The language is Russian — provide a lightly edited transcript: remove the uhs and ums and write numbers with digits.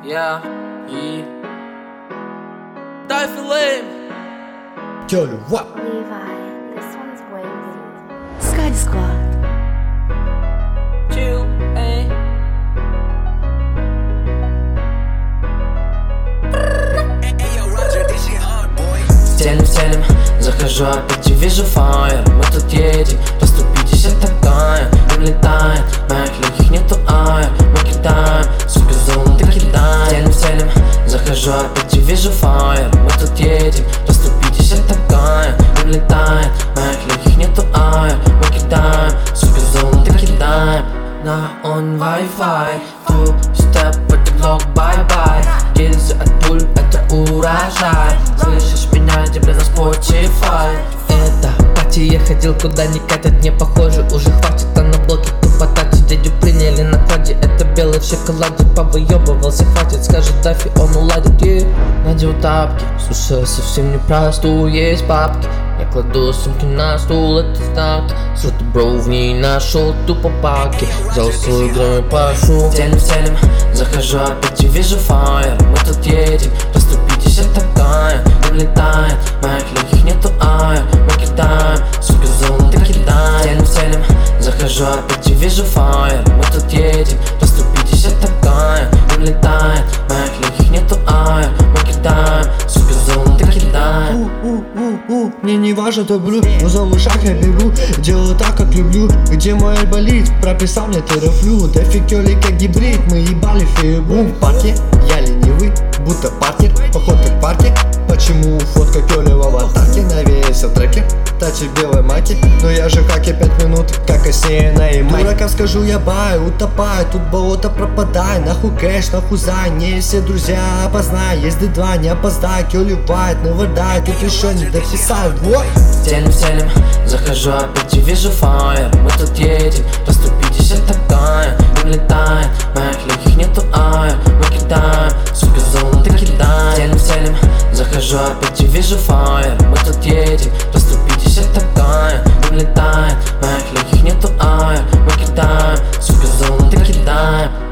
Yeah, и Typhy Lame. Тёлю, what? Levi, this one's wavy. Sky Squad. Chill, эй. Стелим, захожу опять и вижу фаер. Мы тут едем, расступитесь, это такая. Вылетает, моих легких нету аэр. Мы кидаем, сука, золото кидаем. Стелим, захожу опять и вижу фаер. Мы тут едем, расступитесь, это такая. Вылетает, моих легких нету аэр. Мы кидаем, сука, золото кидаем. На он Wi-Fi, two-step, это блок, bye-bye. Гильзы от пуль, это урожай. Слышишь меня, тебе на Spotify. Это пати, я ходил куда не катят. Не похоже, уже хватит, а на блоке тупо тачить. Дядю приняли на кладе, это белый в шоколаде. Повыебывался, хватит, скажет Дафи, он уладит. Надел тапки, слушай, я совсем не простую, есть бабки. Я кладу сумки на стул, это знак. Срутый броу в ней нашел, тупо паки. Взял свою игру и пошел. Стелим, захожу опять и вижу фаер. Мы тут едем, расступитесь, это такая. Вылетает, моих легких нету аэр. Мы кидаем, сука, золото кидаем. Стелим, захожу опять и вижу фаер. Мы тут едем, расступитесь, это такая. Вылетает, моих легких нету аэр. Мы кидаем, сука, золото кидаем. Мне не важно, то блю, но за ушах я бегу. Делаю так, как люблю. Где мой болит? Прописал мне терафлю. Дэфи Кёли как гибрид, мы ебали фейбум. В парке я ленивый, будто партер. Поход как парки. Почему фотка Кёли в аватарке? Навеялся трекер, тачи в белой маке. Но я же как и 5 минут, как осеянная и май. Дуракам скажу я бай, утопай. Тут болото пропадай, нахуй кэш, нахуй зай. Не все друзья опознай, есть D2, не опоздай. Кёли вайт, не вардай, тут еще не дописал. Стелим, захожу опять и вижу фаер. Мы тут едем, расступитесь, это такая. Вылетает, моих легких нету аэр. Мы кидаем, сука, золото кидаем. Стелим, захожу опять и вижу фаер. Мы тут едем, расступитесь, это такая. Вылетает, моих легких нету аэр. Мы кидаем, сука, золото кидаем.